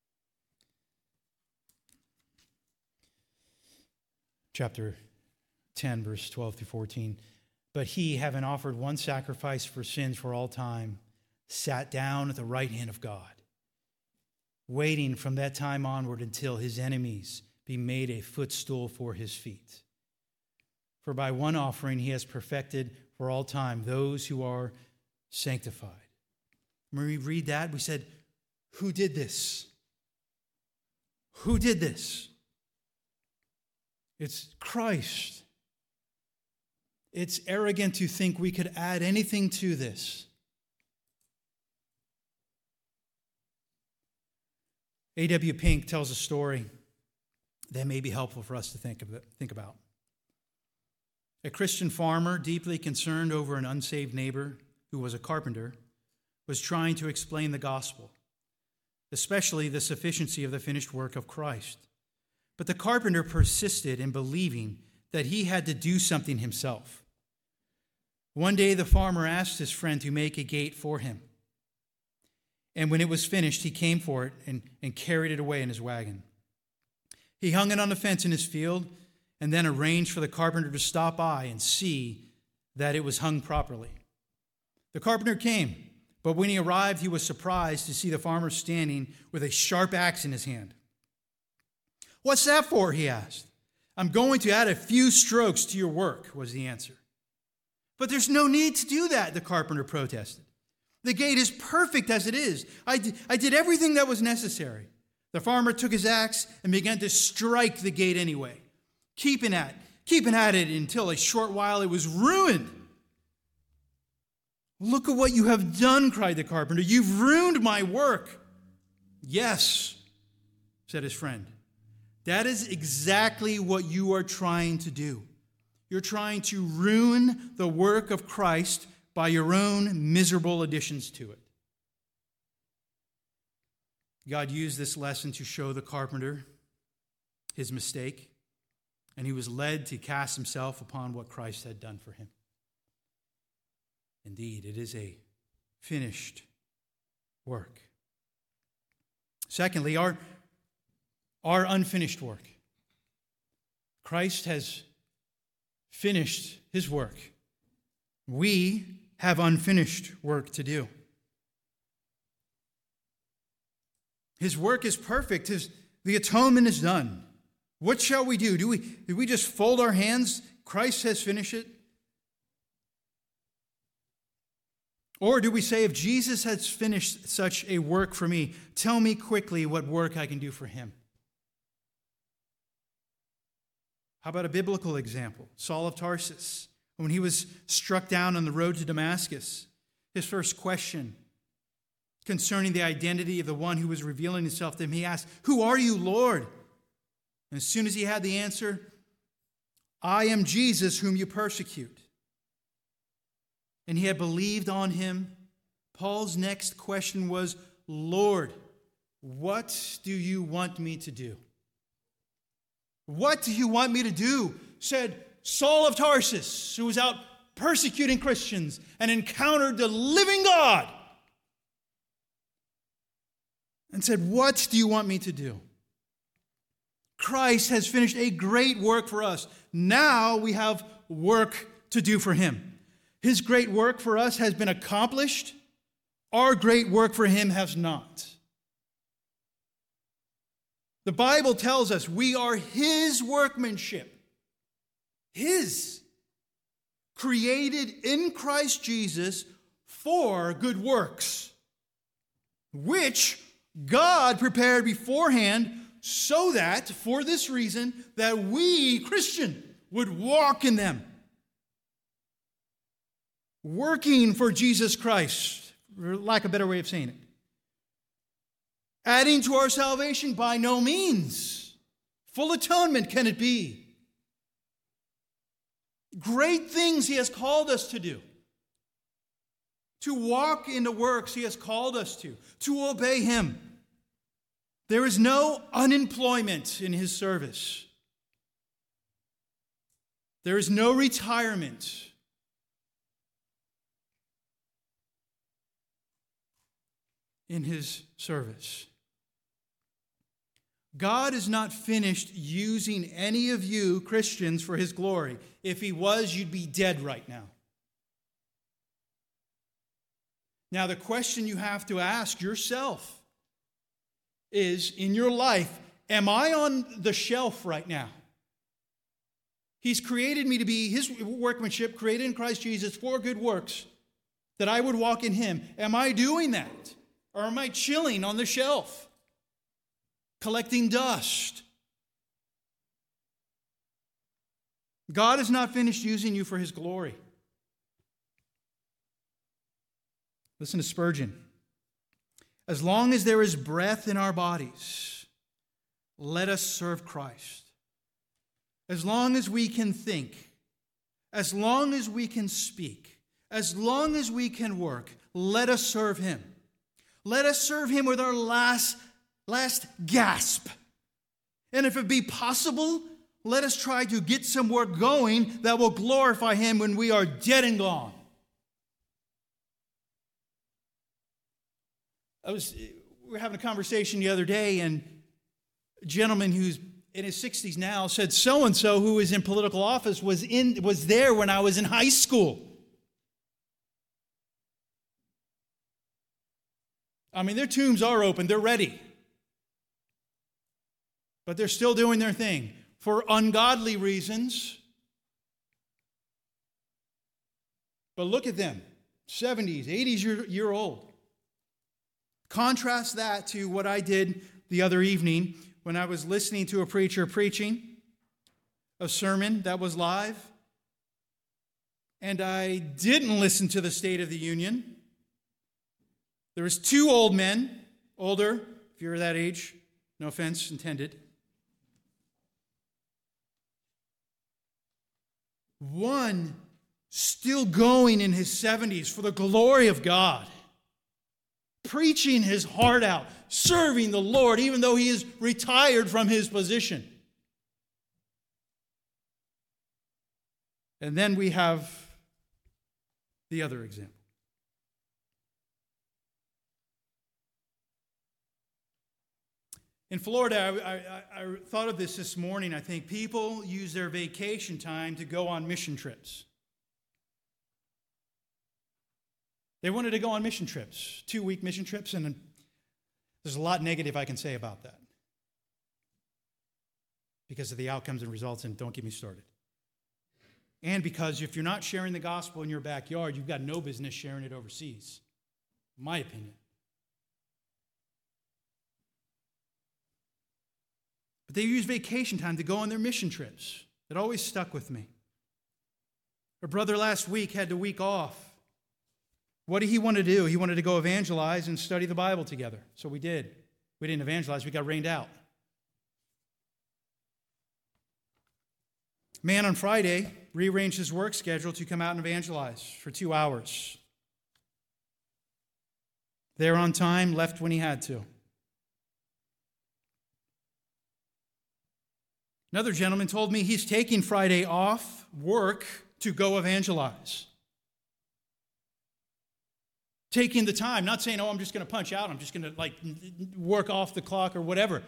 Chapter ten, verse twelve through fourteen. But he, having offered one sacrifice for sins for all time, sat down at the right hand of God, waiting from that time onward until his enemies be made a footstool for his feet. For by one offering he has perfected for all time those who are sanctified. When we read that, we said, who did this? Who did this? It's Christ. It's arrogant to think we could add anything to this. A W Pink tells a story that may be helpful for us to think of, think about. A Christian farmer, deeply concerned over an unsaved neighbor who was a carpenter, was trying to explain the gospel, especially the sufficiency of the finished work of Christ. But the carpenter persisted in believing that he had to do something himself. One day the farmer asked his friend to make a gate for him. And when it was finished, he came for it and, and carried it away in his wagon. He hung it on the fence in his field and then arranged for the carpenter to stop by and see that it was hung properly. The carpenter came, but when he arrived, he was surprised to see the farmer standing with a sharp axe in his hand. "What's that for?" he asked. "I'm going to add a few strokes to your work," was the answer. "But there's no need to do that," the carpenter protested. "The gate is perfect as it is. I did, I did everything that was necessary." The farmer took his axe and began to strike the gate anyway, keeping at, keeping at it until a short while it was ruined. "Look at what you have done," cried the carpenter. "You've ruined my work." "Yes," said his friend. "That is exactly what you are trying to do. You're trying to ruin the work of Christ by your own miserable additions to it." God used this lesson to show the carpenter his mistake, and he was led to cast himself upon what Christ had done for him. Indeed, it is a finished work. Secondly, our, our unfinished work. Christ has finished his work. We have unfinished work to do. His work is perfect. His, the atonement is done. What shall we do? Do we, do we just fold our hands? Christ has finished it. Or do we say, if Jesus has finished such a work for me, tell me quickly what work I can do for him? How about a biblical example? Saul of Tarsus, when he was struck down on the road to Damascus, his first question concerning the identity of the one who was revealing himself to him, he asked, "Who are you, Lord?" And as soon as he had the answer, "I am Jesus whom you persecute," and he had believed on him, Paul's next question was, "Lord, what do you want me to do?" "What do you want me to do?" said Saul of Tarsus, who was out persecuting Christians and encountered the living God. And said, "What do you want me to do?" Christ has finished a great work for us. Now we have work to do for him. His great work for us has been accomplished. Our great work for him has not. The Bible tells us we are his workmanship. His. Created in Christ Jesus for good works, which God prepared beforehand so that, for this reason, that we, Christian, would walk in them. Working for Jesus Christ, for lack of a better way of saying it. Adding to our salvation, by no means. Full atonement can it be. Great things He has called us to do. To walk in the works He has called us to. To obey Him. There is no unemployment in His service. There is no retirement. In His service. God is not finished using any of you Christians for His glory. If He was, you'd be dead right now. Now, the question you have to ask yourself is, in your life, am I on the shelf right now? He's created me to be His workmanship, created in Christ Jesus for good works, that I would walk in Him. Am I doing that? Or am I chilling on the shelf, collecting dust? God is not finished using you for His glory. Listen to Spurgeon. As long as there is breath in our bodies, let us serve Christ. As long as we can think, as long as we can speak, as long as we can work, let us serve Him. Let us serve Him with our last, last gasp. And if it be possible, let us try to get some work going that will glorify Him when we are dead and gone. I was, we were having a conversation the other day, and a gentleman who's in his sixties now said, so-and-so who is in political office was in was there when I was in high school. I mean, their tombs are open. They're ready. But they're still doing their thing for ungodly reasons. But look at them, seventies, eighties year, year old. Contrast that to what I did the other evening when I was listening to a preacher preaching a sermon that was live. And I didn't listen to the State of the Union. There was two old men, older, if you're that age, no offense intended. One still going in his seventies for the glory of God, preaching his heart out, serving the Lord, even though he is retired from his position. And then we have the other example. In Florida, I, I, I thought of this this morning. I think people use their vacation time to go on mission trips. They wanted to go on mission trips, two-week mission trips, and there's a lot negative I can say about that because of the outcomes and results, and don't get me started. And because if you're not sharing the gospel in your backyard, you've got no business sharing it overseas, in my opinion. But they use vacation time to go on their mission trips. It always stuck with me. Our brother last week had the week off. What did he want to do? He wanted to go evangelize and study the Bible together. So we did. We didn't evangelize, we got rained out. Man on Friday rearranged his work schedule to come out and evangelize for two hours. There on time, left when he had to. Another gentleman told me he's taking Friday off work to go evangelize. Taking the time, not saying, oh, I'm just going to punch out, I'm just going to like work off the clock or whatever.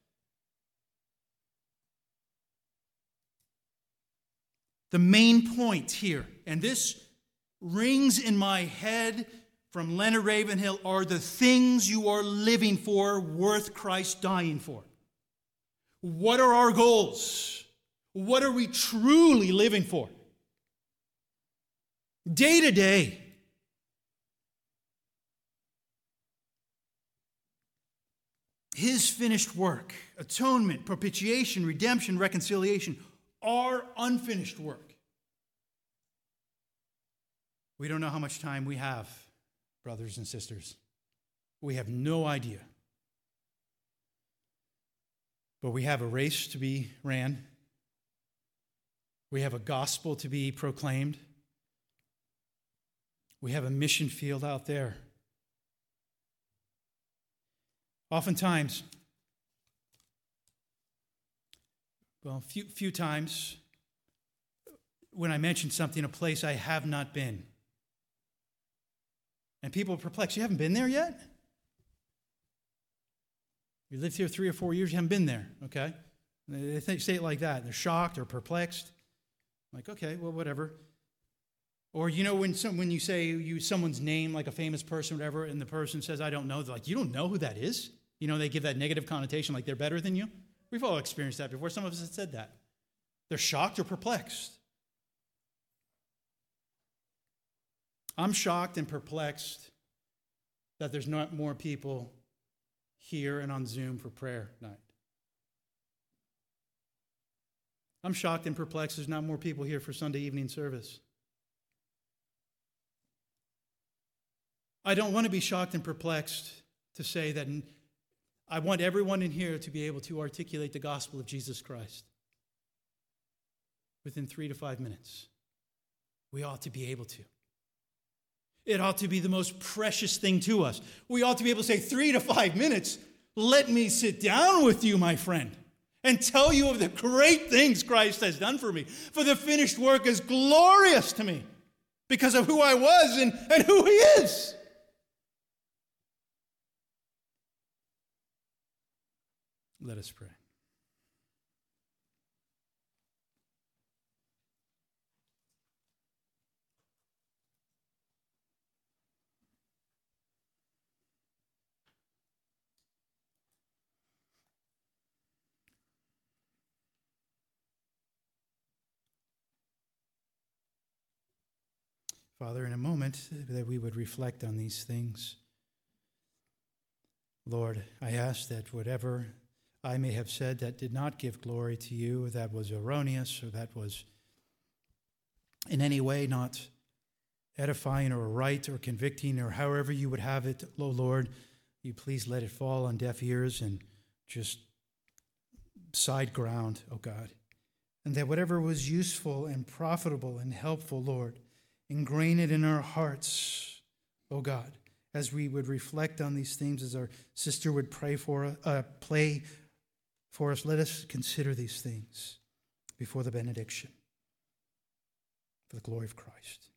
The main point here, and this rings in my head from Leonard Ravenhill, are the things you are living for worth Christ dying for. What are our goals? What are we truly living for? Day to day. His finished work, atonement, propitiation, redemption, reconciliation, our unfinished work. We don't know how much time we have, brothers and sisters. We have no idea. But we have a race to be ran. We have a gospel to be proclaimed. We have a mission field out there. Oftentimes, well, few few times, when I mention something, a place I have not been, and people are perplexed. You haven't been there yet? You lived here three or four years, you haven't been there, okay? They think, say it like that. They're shocked or perplexed. I'm like, okay, well, whatever. Or, you know, when some, when you say you use someone's name, like a famous person or whatever, and the person says, I don't know, they're like, you don't know who that is? You know, they give that negative connotation like they're better than you. We've all experienced that before. Some of us have said that. They're shocked or perplexed. I'm shocked and perplexed that there's not more people here and on Zoom for prayer night. I'm shocked and perplexed there's not more people here for Sunday evening service. I don't want to be shocked and perplexed to say that I want everyone in here to be able to articulate the gospel of Jesus Christ within three to five minutes. We ought to be able to. It ought to be the most precious thing to us. We ought to be able to say, three to five minutes, let me sit down with you, my friend, and tell you of the great things Christ has done for me. For the finished work is glorious to me because of who I was and, and who he is. Let us pray. Father, in a moment that we would reflect on these things. Lord, I ask that whatever I may have said that did not give glory to you, or that was erroneous, or that was in any way not edifying or right or convicting, or however you would have it, oh Lord, you please let it fall on deaf ears and just side ground, oh God. And that whatever was useful and profitable and helpful, Lord, ingrain it in our hearts, oh God, as we would reflect on these things, as our sister would pray for, uh, play for us. Let us consider these things before the benediction for the glory of Christ.